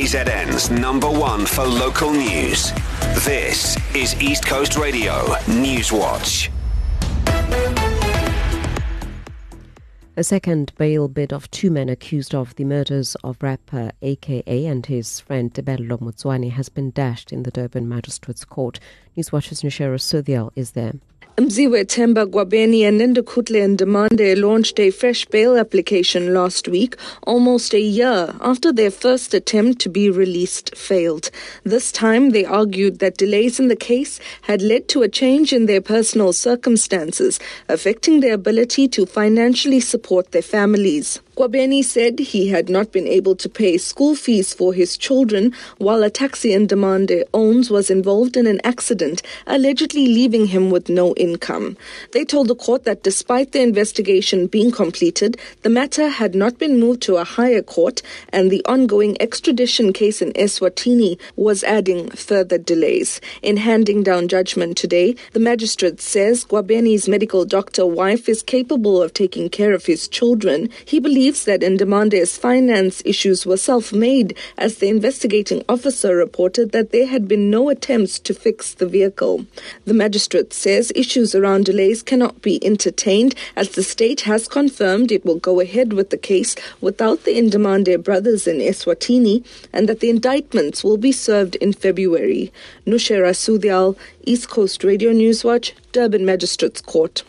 KZN's #1 for local news. This is East Coast Radio Newswatch. A second bail bid of 2 men accused of the murders of rapper AKA and his friend Tebello Motswane has been dashed in the Durban Magistrates Court. Newswatch's Nushera Sudhial is there. Mziwe Themba Gwabeni and Ndukhutle Ndimande launched a fresh bail application last week, almost a year after their first attempt to be released failed. This time, they argued that delays in the case had led to a change in their personal circumstances, affecting their ability to financially support their families. Gwabeni said he had not been able to pay school fees for his children while a taxi Ndimande owns was involved in an accident, allegedly leaving him with no income. They told the court that despite the investigation being completed, the matter had not been moved to a higher court and the ongoing extradition case in Eswatini was adding further delays. In handing down judgment today, the magistrate says Gwabeni's medical doctor wife is capable of taking care of his children. He believes that Ndimande's finance issues were self-made, as the investigating officer reported that there had been no attempts to fix the vehicle. The magistrate says issues around delays cannot be entertained, as the state has confirmed it will go ahead with the case without the Ndimande brothers in Eswatini, and that the indictments will be served in February. Nushera Sudhial, East Coast Radio Newswatch, Durban Magistrates Court.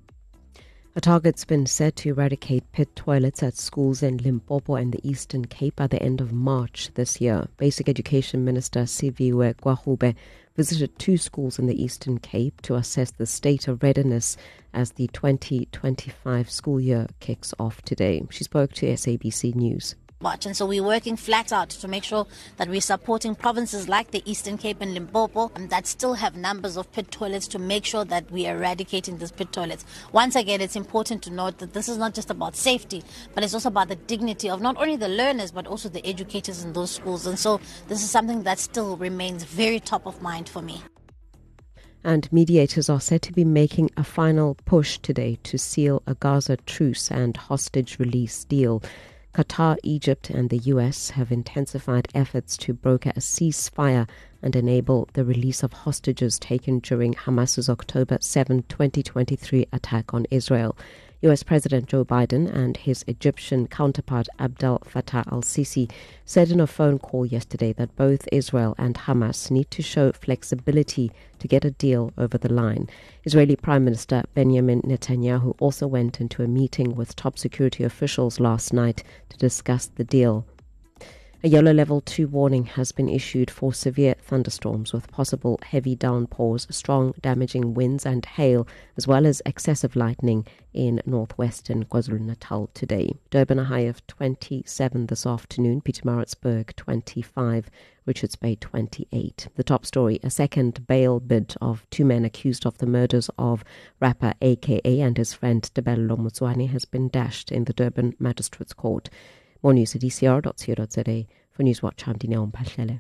A target's been set to eradicate pit toilets at schools in Limpopo and the Eastern Cape by the end of March this year. Basic Education Minister Siviwe Gwahube visited 2 schools in the Eastern Cape to assess the state of readiness as the 2025 school year kicks off today. She spoke to SABC News. And so we're working flat out to make sure that we're supporting provinces like the Eastern Cape and Limpopo that still have numbers of pit toilets to make sure that we are eradicating these pit toilets. Once again, it's important to note that this is not just about safety, but it's also about the dignity of not only the learners, but also the educators in those schools. And so this is something that still remains very top of mind for me. And mediators are said to be making a final push today to seal a Gaza truce and hostage release deal. Qatar, Egypt and the US have intensified efforts to broker a ceasefire and enable the release of hostages taken during Hamas's October 7, 2023 attack on Israel. US President Joe Biden and his Egyptian counterpart Abdel Fattah al-Sisi said in a phone call yesterday that both Israel and Hamas need to show flexibility to get a deal over the line. Israeli Prime Minister Benjamin Netanyahu also went into a meeting with top security officials last night to discuss the deal. A yellow level 2 warning has been issued for severe thunderstorms with possible heavy downpours, strong damaging winds and hail, as well as excessive lightning in northwestern KwaZulu-Natal today. Durban a high of 27 this afternoon, Pietermaritzburg 25, Richards Bay 28. The top story, a second bail bid of 2 men accused of the murders of rapper AKA and his friend Tebello Motswane has been dashed in the Durban Magistrates Court. More news at ecr.co.za. For Newswatch, I'm Dineo Mpahlele.